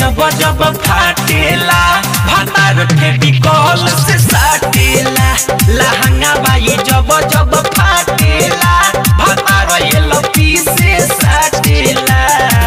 जब जब फाटेला भातार फेविकॉल से साटेला लहंगा बाई जब जब फाटेला भातार एलपी से साटेला।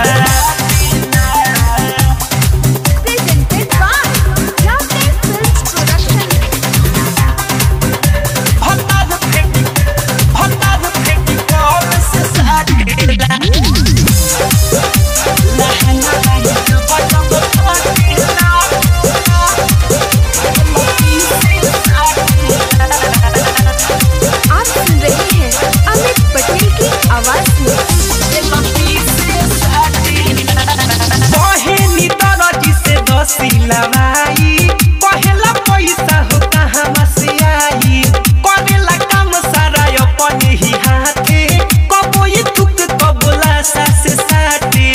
सिलवाई पहला पैसा हो कहाँ से आई करेला काम सारा अपने ही हाथे कबोई तुक कबोला सासे साटे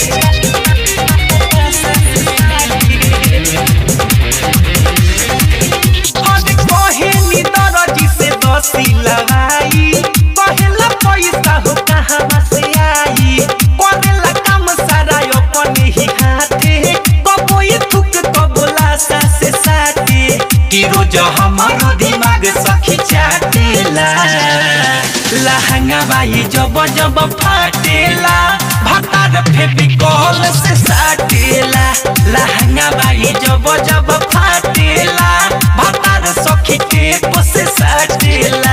हद कहे नी दरजी से सिलवाई पहला पैसा हो कहाँ से आई करेला काम सारा अपने ही हाथे कि रोज हमारो दिमाग सखी चाटेला लहंगा बाई जब जब फाटेला भातार फेविकॉल से साटेला लहंगा बाई जब जब फाटेला भातार सखी टेप से साटेला।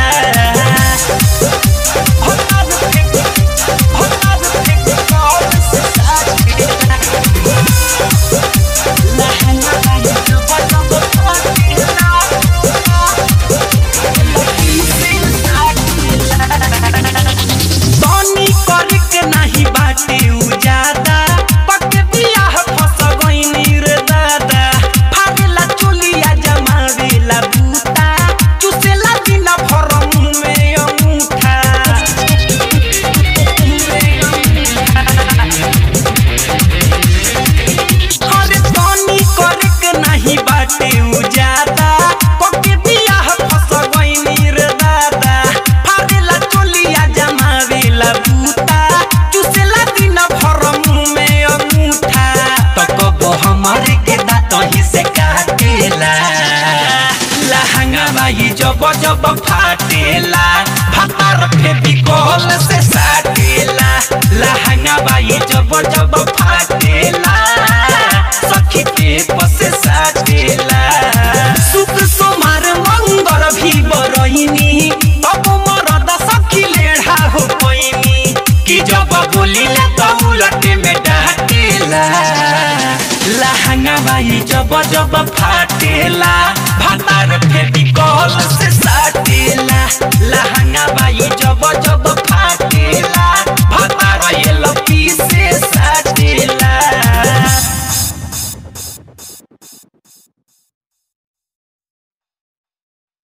जब जब फाटेला भातार फेविकॉल से साटेला लहंगा बाई जब जब फाटेला सखी टेप से साटेला। सुख सोमार मंगर भी बरइनी तब मरद सखी लेढ़ा हो पैनी कि जब बोलिले तो उलटे में डाटेला लहंगा बाई जब जब फाटेला भातार फेविकॉल से साटेला लहंगा बाई जब जब